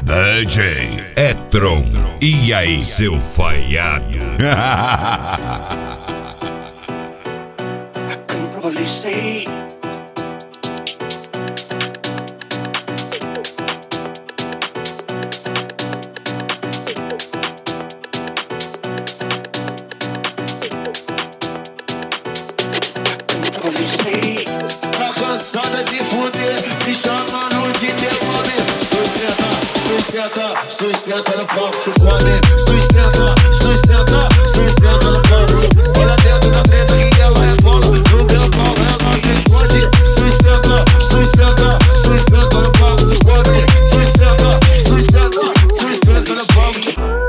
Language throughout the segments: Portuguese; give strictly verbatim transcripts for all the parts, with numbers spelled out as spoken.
D J Etron. E aí, seu falhado? I can probably stay. Tá cansada de fuder, me chamando de demônio. Sustenta, sustenta, sustenta no palco, tu come. Sustenta, sustenta, sustenta no palco. Olha dentro da preta que ela rebola. No meu pau ela se esconde. Sustenta, sustenta, sustenta no palco, tu come. Sustenta, sustenta, sustenta no palco.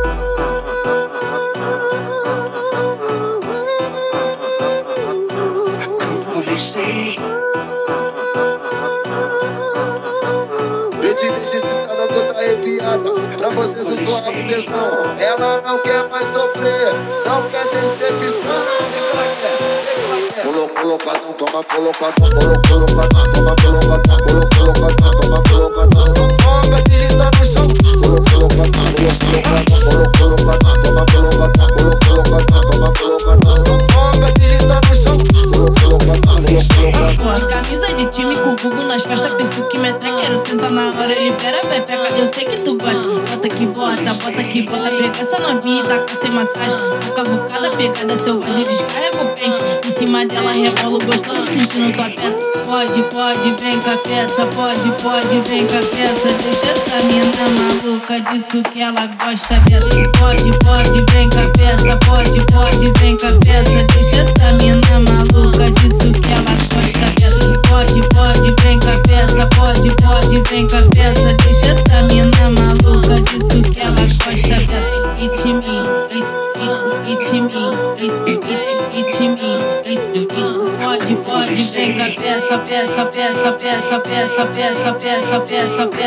Eu te deixo excitada, toda arrepiada. Pra você sussurrar com tesão. Ela não quer mais sofrer, não quer decepção. Colo, colocadão, toma colocadão. Colo, colocadão, toma colocadão. Colo, colocadão, toma colocadão. Toca, digita no chão. Colo, colocadão, colocadão. Colo, colocadão, toma colocadão. Colo, colocadão, toma colocadão. Toca, digita no chão. Colo, colocadão, colocadão. De camisa de time com fogo nas costas, perfil que me atrai. Quero sentar na hora, ele pera, pepeca. Eu sei que tu gosta. Bota que bota, bota que bota. Pega essa novinha e taca sem massagem. Saca cavucada, pegada selvagem. Descarrega o pente. Em cima dela rebola gostoso, sentindo tua peça. Pode, pode, vem com a peça. Pode, pode, vem com a peça. Deixa essa mina maluca, disso que ela gosta. Pode, pode, vem com a peça. Pode, pode, vem com a peça. Deixa essa mina maluca, disso que ela gosta. Pode, pode, vem com a peça. Pode, pode, vem com a peça. Deixa essa mina maluca, disso que ela gosta. It me, it me, it me. Pode, pode, vem com a peça, peça, peça, peça, peça, peça, peça, peça, peça,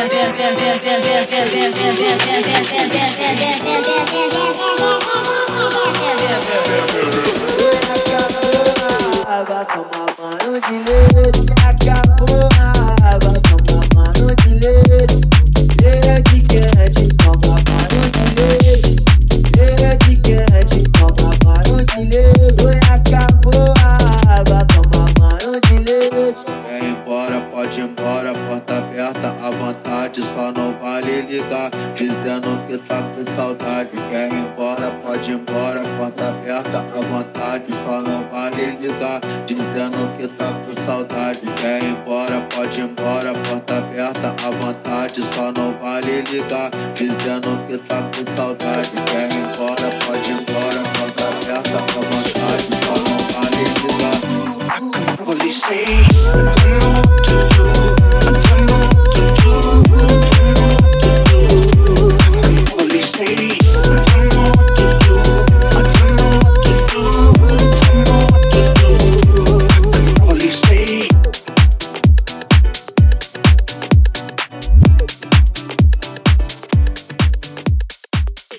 água, toma banho de leite. Acabou a água, toma banho de leite. Leite quente, toma banho de leite. Leite quente, toma banho de leite. Acabou a água, toma banho de leite. Quer ir embora, pode ir embora, porta aberta à vontade, só não vale ligar, dizendo que tá com saudade. Quer ir embora, pode ir embora, porta aberta à vontade, só não vale ligar, dizendo que tá com saudade. Quer ir embora, pode ir embora, porta aberta à vontade, só não vale ligar, dizendo que tá com saudade. Quer